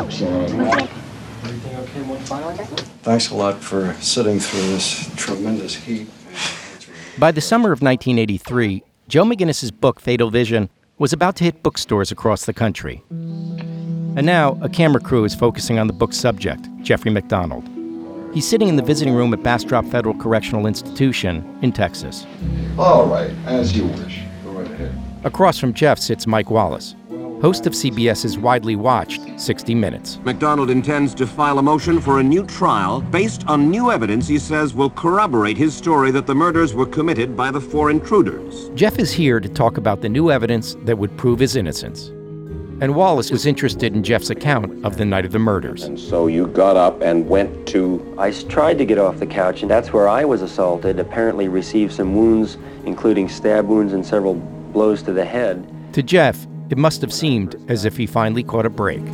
Thanks a lot for sitting through this tremendous heat. By the summer of 1983, Joe McGinnis's book, Fatal Vision, was about to hit bookstores across the country. And now, a camera crew is focusing on the book's subject, Jeffrey MacDonald. He's sitting in the visiting room at Bastrop Federal Correctional Institution in Texas. All right, as you wish. Go right ahead. Across from Jeff sits Mike Wallace, host of CBS's widely watched 60 Minutes. MacDonald intends to file a motion for a new trial based on new evidence he says will corroborate his story that the murders were committed by the 4 intruders. Jeff is here to talk about the new evidence that would prove his innocence. And Wallace was interested in Jeff's account of the night of the murders. And so you got up and went to... I tried to get off the couch, and that's where I was assaulted, apparently received some wounds, including stab wounds and several blows to the head. To Jeff, it must have seemed as if he finally caught a break.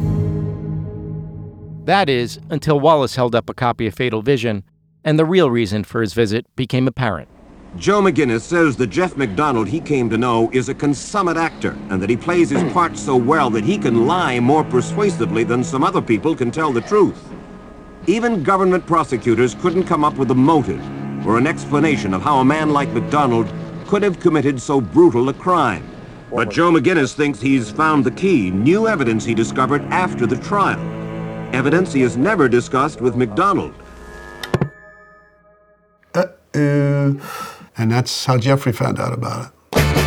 That is, until Wallace held up a copy of Fatal Vision, and the real reason for his visit became apparent. Joe McGinnis says that Jeff MacDonald he came to know is a consummate actor, and that he plays his part so well that he can lie more persuasively than some other people can tell the truth. Even government prosecutors couldn't come up with a motive or an explanation of how a man like MacDonald could have committed so brutal a crime. But Joe McGinnis thinks he's found the key, new evidence he discovered after the trial. Evidence he has never discussed with MacDonald. And that's how Jeffrey found out about it.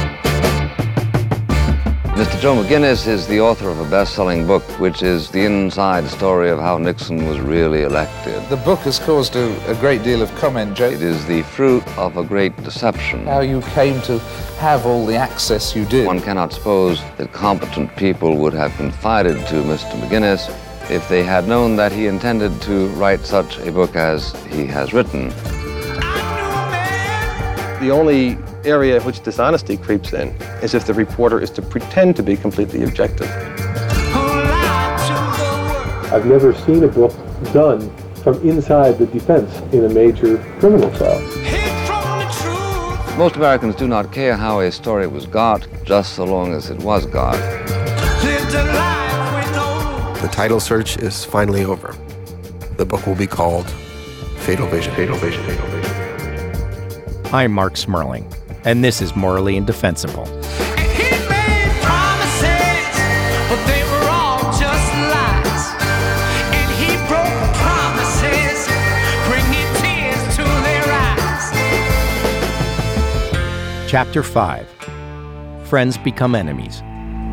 Mr. Joe McGinnis is the author of a best-selling book, which is the inside story of how Nixon was really elected. The book has caused a great deal of comment, Joe. It is the fruit of a great deception. How you came to have all the access you did. One cannot suppose that competent people would have confided to Mr. McGinnis if they had known that he intended to write such a book as he has written. The only area in which dishonesty creeps in is if the reporter is to pretend to be completely objective. I've never seen a book done from inside the defense in a major criminal trial. Most Americans do not care how a story was got, just so long as it was got. The title search is finally over. The book will be called Fatal Vision. Fatal Vision. Fatal Vision. I'm Mark Smerling, and this is Morally Indefensible. He made promises, but they were all just lies. And he broke promises, bringing tears to their eyes. Chapter 5. Friends Become Enemies.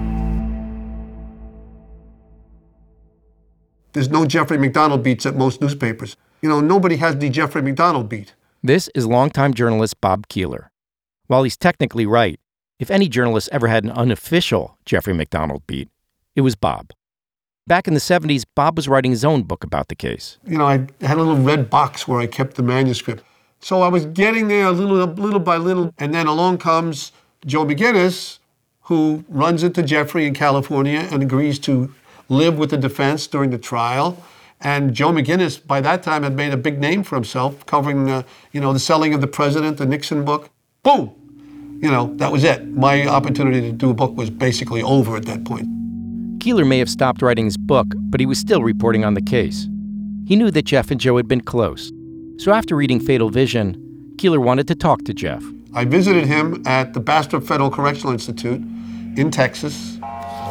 There's no Jeffrey MacDonald beats at most newspapers. You know, nobody has the Jeffrey MacDonald beat. This is longtime journalist Bob Keeler. While he's technically right, if any journalist ever had an unofficial Jeffrey MacDonald beat, it was Bob. Back in the 70s, Bob was writing his own book about the case. You know, I had a little red box where I kept the manuscript. So I was getting there little by little, and then along comes Joe McGinnis, who runs into Jeffrey in California and agrees to live with the defense during the trial. And Joe McGinnis, by that time, had made a big name for himself, covering the selling of the President, the Nixon book. Boom! You know, that was it. My opportunity to do a book was basically over at that point. Keeler may have stopped writing his book, but he was still reporting on the case. He knew that Jeff and Joe had been close. So after reading Fatal Vision, Keeler wanted to talk to Jeff. I visited him at the Bastrop Federal Correctional Institute in Texas.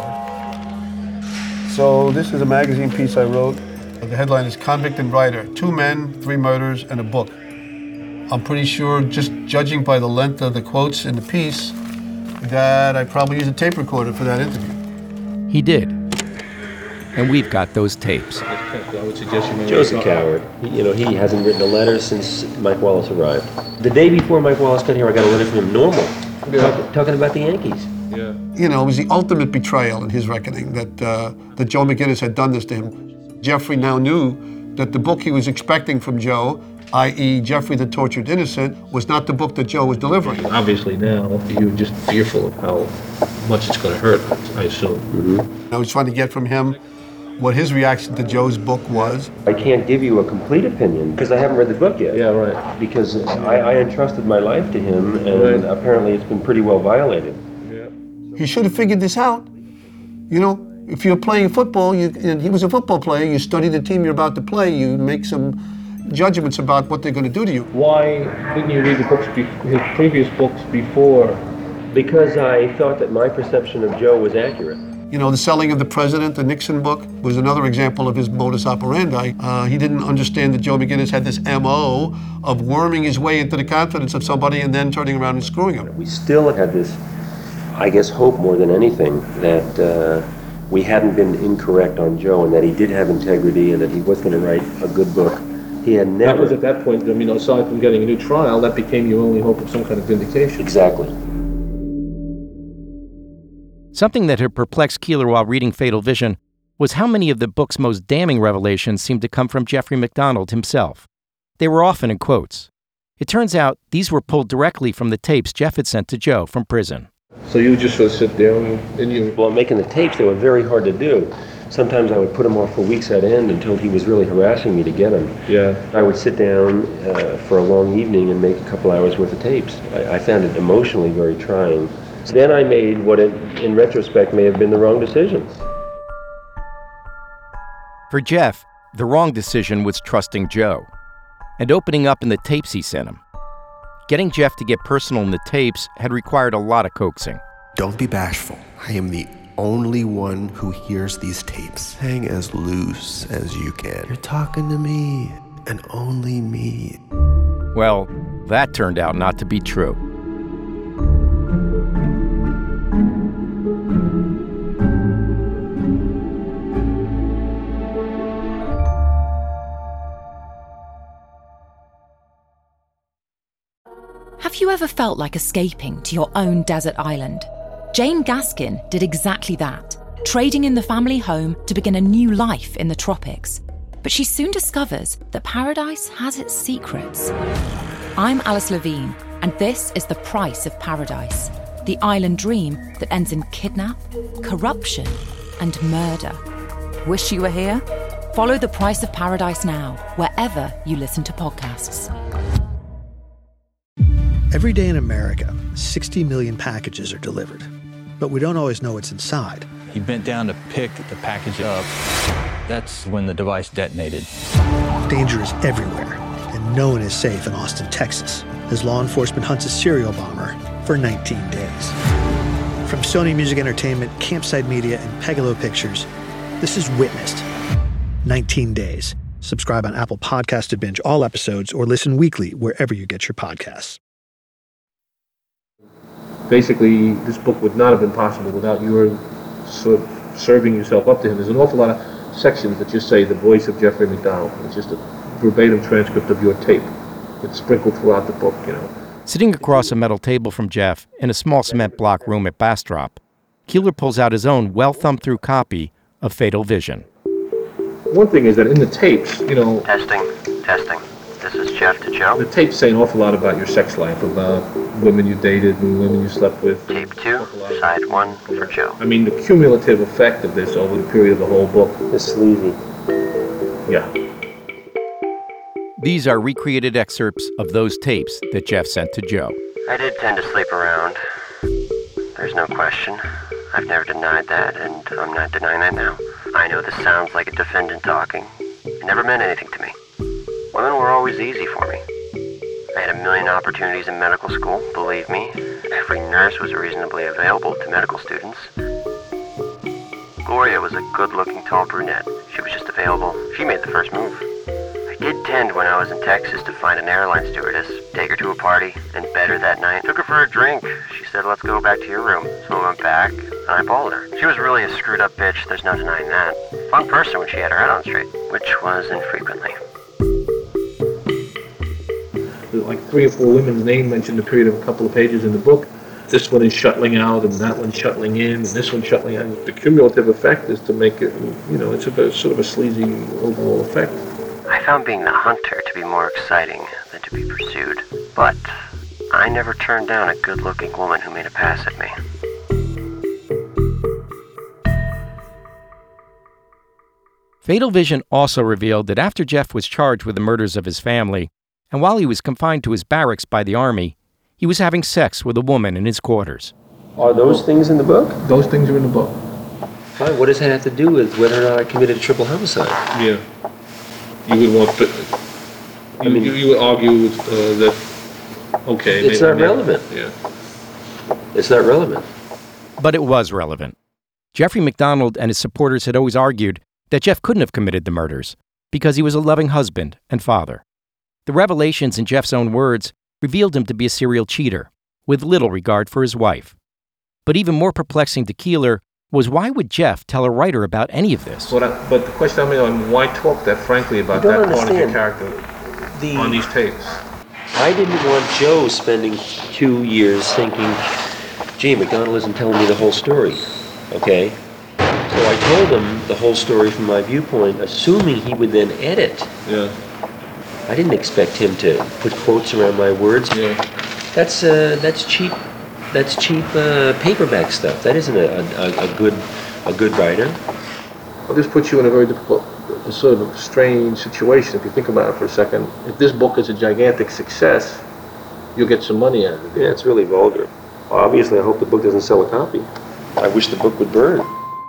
So this is a magazine piece I wrote. The headline is Convict and Writer, 2 Men, 3 Murders, and a Book. I'm pretty sure, just judging by the length of the quotes in the piece, that I probably used a tape recorder for that interview. He did. And we've got those tapes. Joe's a coward. He hasn't written a letter since Mike Wallace arrived. The day before Mike Wallace got here, I got a letter from him, normal, talking about the Yankees. Yeah. You know, it was the ultimate betrayal in his reckoning that Joe McGinnis had done this to him. Jeffrey now knew that the book he was expecting from Joe, i.e. Jeffrey the Tortured Innocent, was not the book that Joe was delivering. Obviously now, you're just fearful of how much it's going to hurt, I assume. Mm-hmm. I was trying to get from him what his reaction to Joe's book was. I can't give you a complete opinion because I haven't read the book yet. Yeah, right. Because I entrusted my life to him, and apparently it's been pretty well violated. He should have figured this out. You know, If you're playing football, and he was a football player, you study the team you're about to play, you make some judgments about what they're going to do to you. Why didn't you read the books, his previous books before? Because I thought that my perception of Joe was accurate. You know, The Selling of the President, the Nixon book, was another example of his modus operandi. He didn't understand that Joe McGinniss had this MO of worming his way into the confidence of somebody and then turning around and screwing him. We still had this, I guess, hope more than anything that we hadn't been incorrect on Joe and that he did have integrity and that he was going to write a good book. He had never... That was at that point, I mean, aside from getting a new trial, that became your only hope of some kind of vindication. Exactly. Something that had perplexed Keeler while reading Fatal Vision was how many of the book's most damning revelations seemed to come from Jeffrey MacDonald himself. They were often in quotes. It turns out these were pulled directly from the tapes Jeff had sent to Joe from prison. So you would just sort of sit there and you... Well, making the tapes, they were very hard to do. Sometimes I would put them off for weeks at end until he was really harassing me to get them. Yeah. I would sit down for a long evening and make a couple hours worth of tapes. I found it emotionally very trying. So then I made what in retrospect may have been the wrong decision. For Jeff, the wrong decision was trusting Joe and opening up in the tapes he sent him. Getting Jeff to get personal in the tapes had required a lot of coaxing. Don't be bashful. I am the only one who hears these tapes. Hang as loose as you can. You're talking to me, and only me. Well, that turned out not to be true. Have you ever felt like escaping to your own desert island? Jane Gaskin did exactly that, trading in the family home to begin a new life in the tropics. But she soon discovers that paradise has its secrets. I'm Alice Levine, and this is The Price of Paradise, the island dream that ends in kidnap, corruption, and murder. Wish you were here? Follow The Price of Paradise now, wherever you listen to podcasts. Every day in America, 60 million packages are delivered, but we don't always know what's inside. He bent down to pick the package up. That's when the device detonated. Danger is everywhere, and no one is safe in Austin, Texas, as law enforcement hunts a serial bomber for 19 days. From Sony Music Entertainment, Campside Media, and Pegalo Pictures, this is Witnessed. 19 Days. Subscribe on Apple Podcasts to binge all episodes or listen weekly wherever you get your podcasts. Basically, this book would not have been possible without your sort of serving yourself up to him. There's an awful lot of sections that just say the voice of Jeffrey MacDonald. It's just a verbatim transcript of your tape. It's sprinkled throughout the book, you know. Sitting across a metal table from Jeff in a small cement block room at Bastrop, Keeler pulls out his own well-thumbed-through copy of Fatal Vision. One thing is that in the tapes, you know... Testing. This is Jeff to Joe. The tapes say an awful lot about your sex life, about women you dated and women you slept with. Tape 2, side 1 for Joe. I mean, the cumulative effect of this over the period of the whole book is sleazy. Yeah. These are recreated excerpts of those tapes that Jeff sent to Joe. I did tend to sleep around. There's no question. I've never denied that, and I'm not denying that now. I know this sounds like a defendant talking. It never meant anything to me. Women were always easy for me. I had a million opportunities in medical school, believe me. Every nurse was reasonably available to medical students. Gloria was a good-looking, tall brunette. She was just available. She made the first move. I did tend, when I was in Texas, to find an airline stewardess, take her to a party, and bed her that night. Took her for a drink. She said, "Let's go back to your room." So I went back, and I balled her. She was really a screwed-up bitch, there's no denying that. Fun person when she had her head on straight, which was infrequently. Like 3 or 4 women's names mentioned in a period of a couple of pages in the book. This one is shuttling out, and that one's shuttling in, and this one's shuttling out. The cumulative effect is to make it, you know, it's a sort of a sleazy overall effect. I found being the hunter to be more exciting than to be pursued. But I never turned down a good-looking woman who made a pass at me. Fatal Vision also revealed that after Jeff was charged with the murders of his family, and while he was confined to his barracks by the Army, he was having sex with a woman in his quarters. Are those things in the book? Those things are in the book. Fine, what does that have to do with whether or not I committed a triple homicide? Yeah. You would want to, you would argue that, okay. It's not relevant. Yeah. It's not relevant. But it was relevant. Jeffrey MacDonald and his supporters had always argued that Jeff couldn't have committed the murders because he was a loving husband and father. The revelations in Jeff's own words revealed him to be a serial cheater with little regard for his wife. But even more perplexing to Keeler was why would Jeff tell a writer about any of this? But the question I mean, why talk that frankly about that part of your character on these tapes? I didn't want Joe spending 2 years thinking, gee, MacDonald isn't telling me the whole story, okay? So I told him the whole story from my viewpoint, assuming he would then edit. Yeah. I didn't expect him to put quotes around my words. Yeah. That's cheap. That's cheap paperback stuff. That isn't a good writer. Well, this puts you in a very difficult, sort of strange situation if you think about it for a second. If this book is a gigantic success, you'll get some money out of it. Yeah, it's really vulgar. Obviously, I hope the book doesn't sell a copy. I wish the book would burn.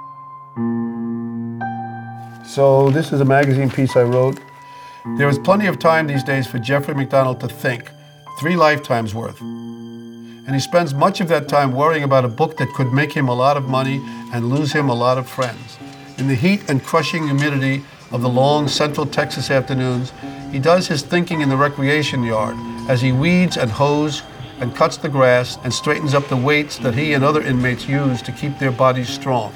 So this is a magazine piece I wrote. There is plenty of time these days for Jeffrey MacDonald to think, 3 lifetimes worth. And he spends much of that time worrying about a book that could make him a lot of money and lose him a lot of friends. In the heat and crushing humidity of the long Central Texas afternoons, he does his thinking in the recreation yard as he weeds and hoes and cuts the grass and straightens up the weights that he and other inmates use to keep their bodies strong.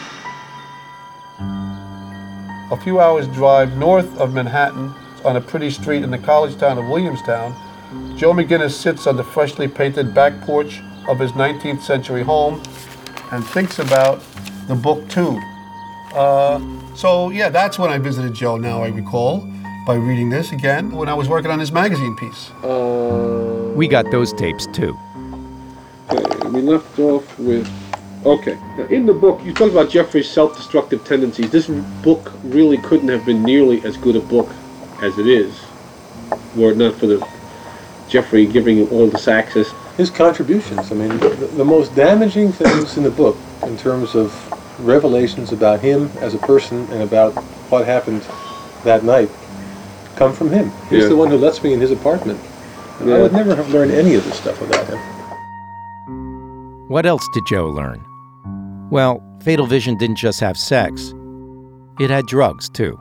A few hours drive north of Manhattan on a pretty street in the college town of Williamstown, Joe McGinnis sits on the freshly painted back porch of his 19th century home and thinks about the book too. So yeah, that's when I visited Joe, now I recall, by reading this again, when I was working on his magazine piece. We got those tapes too. We left off with, okay. Now, in the book, you talk about Jeffrey's self-destructive tendencies. This book really couldn't have been nearly as good a book as it is, were it not for the Jeffrey giving him all this access. His contributions, I mean, the most damaging things in the book in terms of revelations about him as a person and about what happened that night come from him. He's the one who lets me in his apartment. And I would never have learned any of this stuff without him. What else did Joe learn? Well, Fatal Vision didn't just have sex. It had drugs, too.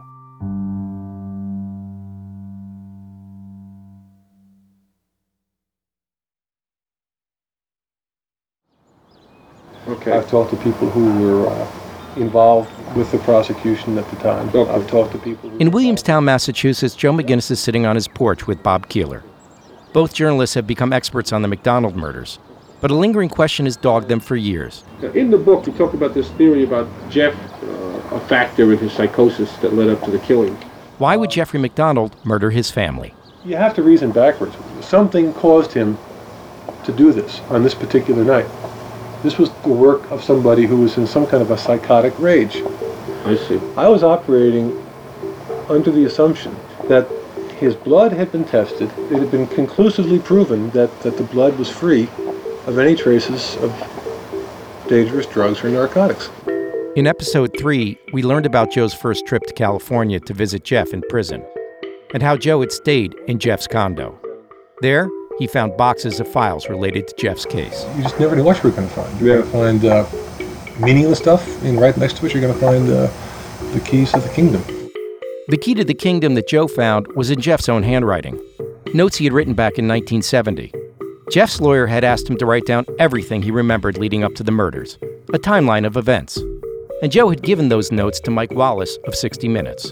Okay. I've talked to people who were involved with the prosecution at the time. I've talked to people In Williamstown, Massachusetts, Joe McGinnis is sitting on his porch with Bob Keeler. Both journalists have become experts on the MacDonald murders, but a lingering question has dogged them for years. In the book, you talk about this theory about Jeff, a factor in his psychosis that led up to the killing. Why would Jeffrey MacDonald murder his family? You have to reason backwards. Something caused him to do this on this particular night. This was the work of somebody who was in some kind of a psychotic rage. I see. I was operating under the assumption that his blood had been tested. It had been conclusively proven that the blood was free of any traces of dangerous drugs or narcotics. In episode 3, we learned about Joe's first trip to California to visit Jeff in prison, and how Joe had stayed in Jeff's condo. There, he found boxes of files related to Jeff's case. You just never knew what you were going to find. You're going to find meaningless stuff, and right next to it you're going to find the keys to the kingdom. The key to the kingdom that Joe found was in Jeff's own handwriting, notes he had written back in 1970. Jeff's lawyer had asked him to write down everything he remembered leading up to the murders, a timeline of events. And Joe had given those notes to Mike Wallace of 60 Minutes.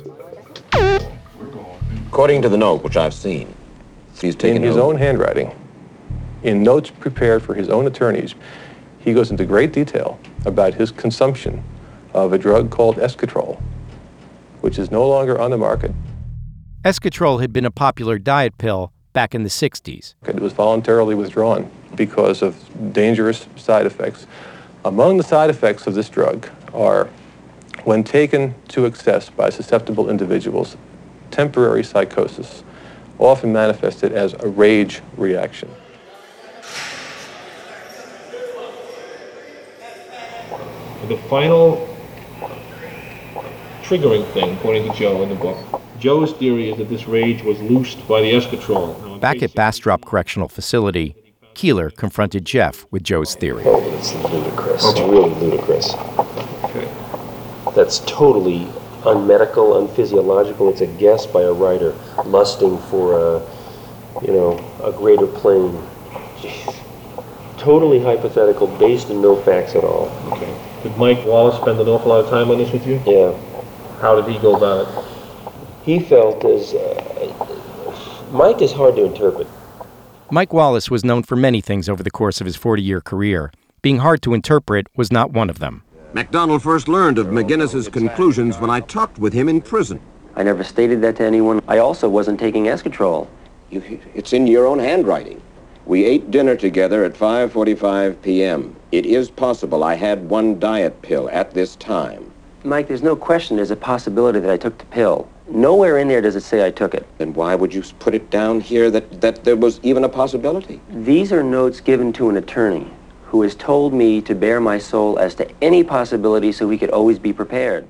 According to the note, which I've seen, he's taken in his own handwriting, in notes prepared for his own attorneys, he goes into great detail about his consumption of a drug called Esketrol, which is no longer on the market. Esketrol had been a popular diet pill back in the 60s. It was voluntarily withdrawn because of dangerous side effects. Among the side effects of this drug are, when taken to excess by susceptible individuals, temporary psychosis, often manifested as a rage reaction. The final triggering thing, according to Joe in the book. Joe's theory is that this rage was loosed by the escatrol. Now, Back at Bastrop Correctional Facility, Keeler confronted Jeff with Joe's theory. Oh, it's ludicrous. It's really ludicrous. Okay. That's totally unmedical, unphysiological. It's a guess by a writer lusting for a greater plane. Jeez. Totally hypothetical, based in no facts at all. Okay. Did Mike Wallace spend an awful lot of time on this with you? Yeah. How did he go about it? He felt as... Mike is hard to interpret. Mike Wallace was known for many things over the course of his 40-year career. Being hard to interpret was not one of them. MacDonald first learned of McGinnis's conclusions when I talked with him in prison. I never stated that to anyone. I also wasn't taking escatrol. It's in your own handwriting. We ate dinner together at 5:45 p.m. It is possible I had one diet pill at this time. Mike, there's no question there's a possibility that I took the pill. Nowhere in there does it say I took it. Then why would you put it down here that there was even a possibility? These are notes given to an attorney who has told me to bare my soul as to any possibility so we could always be prepared.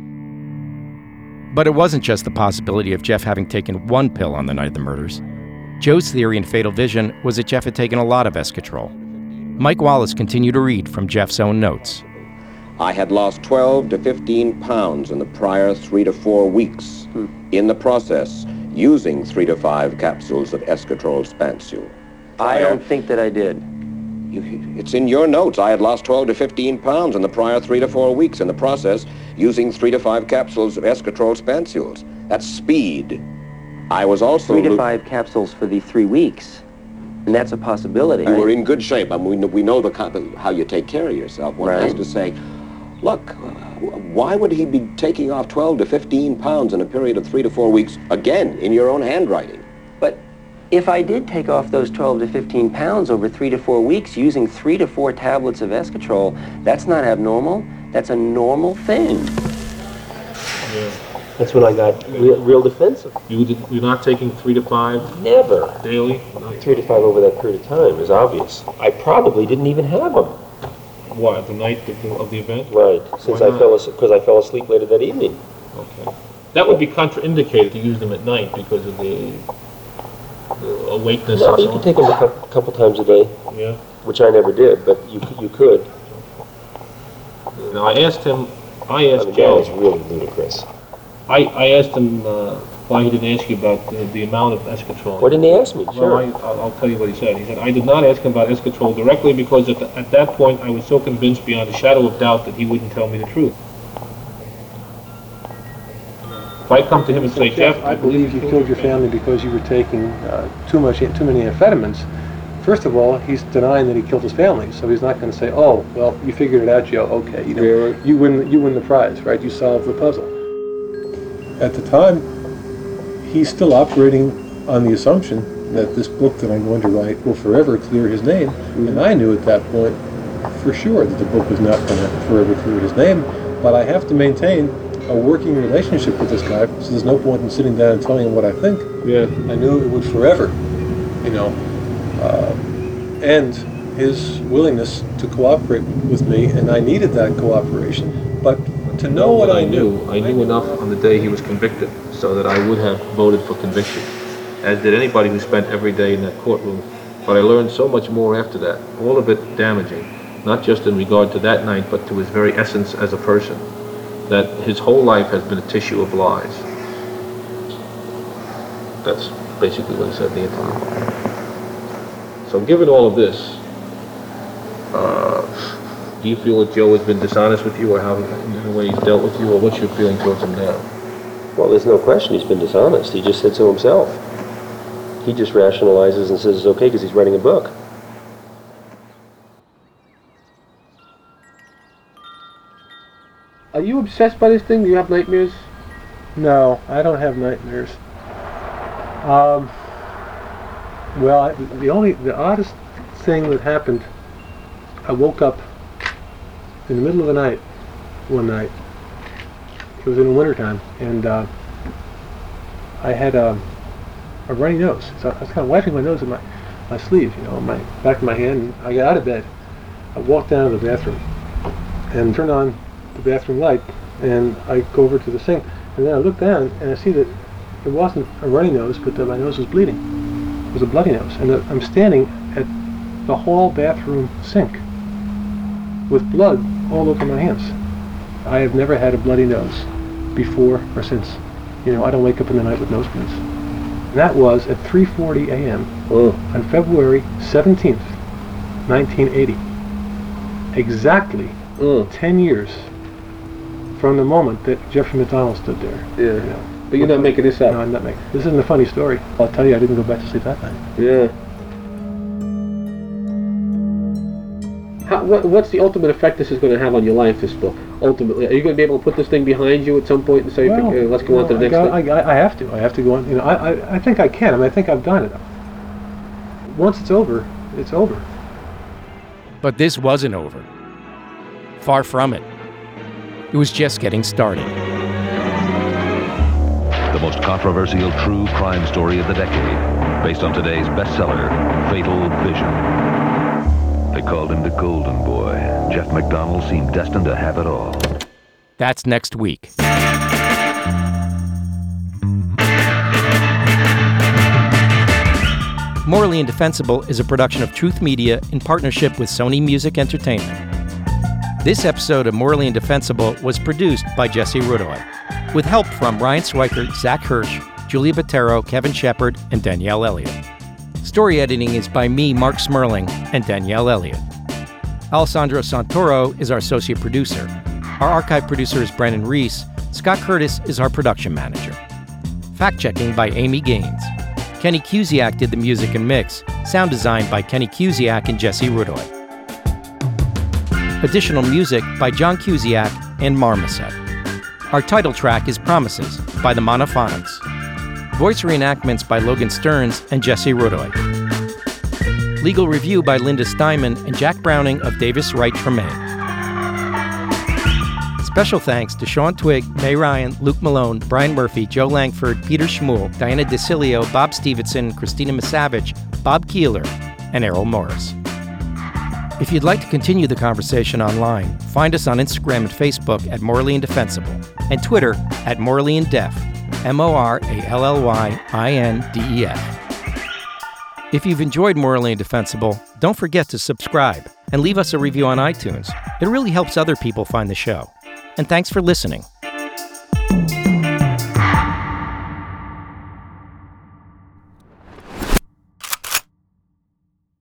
But it wasn't just the possibility of Jeff having taken one pill on the night of the murders. Joe's theory in Fatal Vision was that Jeff had taken a lot of escatrol. Mike Wallace continued to read from Jeff's own notes. I had lost 12 to 15 pounds in the prior 3 to 4 weeks. In the process, using 3 to 5 capsules of escatrol Spansule. I don't think that I did. It's in your notes. I had lost 12 to 15 pounds in the prior 3 to 4 weeks in the process, using 3 to 5 capsules of escatrol Spansules. That's speed. I was also... 3 to 5 capsules for the 3 weeks. And that's a possibility. You were in good shape. I mean, we know how you take care of yourself. One has to say, look, why would he be taking off 12 to 15 pounds in a period of 3 to 4 weeks, again, in your own handwriting? But if I did take off those 12 to 15 pounds over 3 to 4 weeks using 3 to 4 tablets of escatrol, that's not abnormal. That's a normal thing. Yeah. That's when I got real defensive. You're not taking 3 to 5? Never. Daily? 3 to 5 over that period of time is obvious. I probably didn't even have them. What, the night of the event? Right, because I fell asleep later that evening. Okay. That would be contraindicated to use them at night because of the awakeness. No, you could take them a couple times a day. Yeah. Which I never did, but you could. Now I asked Joe. That was really ludicrous. I asked him why he didn't ask you about the amount of escatrol. Why didn't he ask me? Sure. Well, I'll tell you what he said. He said, I did not ask him about escatrol directly because at that point I was so convinced beyond a shadow of doubt that he wouldn't tell me the truth. If I come to him and say, Jeff, I believe you killed your family because you were taking too many amphetamines. First of all, he's denying that he killed his family, so he's not going to say, "Oh, well, you figured it out, Joe. Okay, you win the prize, right? You solved the puzzle." At the time, he's still operating on the assumption that this book that I'm going to write will forever clear his name, and I knew at that point for sure that the book was not going to forever clear his name. But I have to maintain a working relationship with this guy, so there's no point in sitting down and telling him what I think. Yeah. I knew it would forever, end his willingness to cooperate with me, and I needed that cooperation. But to know what I knew enough on the day he was convicted so that I would have voted for conviction, as did anybody who spent every day in that courtroom. But I learned so much more after that, all of it damaging, not just in regard to that night, but to his very essence as a person, that his whole life has been a tissue of lies. That's basically what he said in the interview. So given all of this, do you feel that Joe has been dishonest with you, or how, in the way he's dealt with you, or what's your feeling towards him now? Well, there's no question he's been dishonest. He just said so himself. He just rationalizes and says it's okay because he's writing a book. Are you obsessed by this thing? Do you have nightmares? No, I don't have nightmares. Well, the oddest thing that happened, I woke up in the middle of the night one night. It was in the wintertime, and I had a runny nose. So I was kind of wiping my nose with my sleeve, on my back of my hand, and I got out of bed. I walked down to the bathroom and turned on the bathroom light, and I go over to the sink, and then I look down, and I see that it wasn't a runny nose, but that my nose was bleeding. It was a bloody nose, and I'm standing at the hall bathroom sink with blood all over my hands. I have never had a bloody nose before or since. You know, I don't wake up in the night with nosebleeds. And that was at 3:40 a.m. On February 17th, 1980. Exactly 10 years from the moment that Jeffrey McDonald stood there. Yeah. You know. But you're not making this up. No, I'm not making. This isn't a funny story. I'll tell you, I didn't go back to sleep that night. Yeah. What's the ultimate effect this is going to have on your life, this book? Ultimately, are you going to be able to put this thing behind you at some point and say, let's go on to the next thing? I have to. I have to go on. You know, I think I can. I mean, I think I've done it. Once it's over, it's over. But this wasn't over. Far from it. It was just getting started. The most controversial true crime story of the decade, based on today's bestseller, Fatal Vision. They called him the Golden Boy. Jeff McDonald seemed destined to have it all. That's next week. Morally Indefensible is a production of Truth Media in partnership with Sony Music Entertainment. This episode of Morally Indefensible was produced by Jesse Rudoy, with help from Ryan Swikert, Zach Hirsch, Julia Botero, Kevin Shepard, and Danielle Elliott. Story editing is by me, Mark Smerling, and Danielle Elliott. Alessandro Santoro is our associate producer. Our archive producer is Brennan Reese. Scott Curtis is our production manager. Fact-checking by Amy Gaines. Kenny Cusiak did the music and mix. Sound design by Kenny Cusiak and Jesse Rudoy. Additional music by John Cusiak and Marmoset. Our title track is Promises by the Monophonics. Voice reenactments by Logan Stearns and Jesse Rudoy. Legal review by Linda Steinman and Jack Browning of Davis Wright Tremaine. Special thanks to Sean Twigg, May Ryan, Luke Malone, Brian Murphy, Joe Langford, Peter Schmuel, Diana DeCilio, Bob Stevenson, Christina Misavage, Bob Keeler, and Errol Morris. If you'd like to continue the conversation online, find us on Instagram and Facebook at Morally Indefensible and Twitter at Morally Indef, MorallyIndef. If you've enjoyed Morally Indefensible, don't forget to subscribe and leave us a review on iTunes. It really helps other people find the show. And thanks for listening.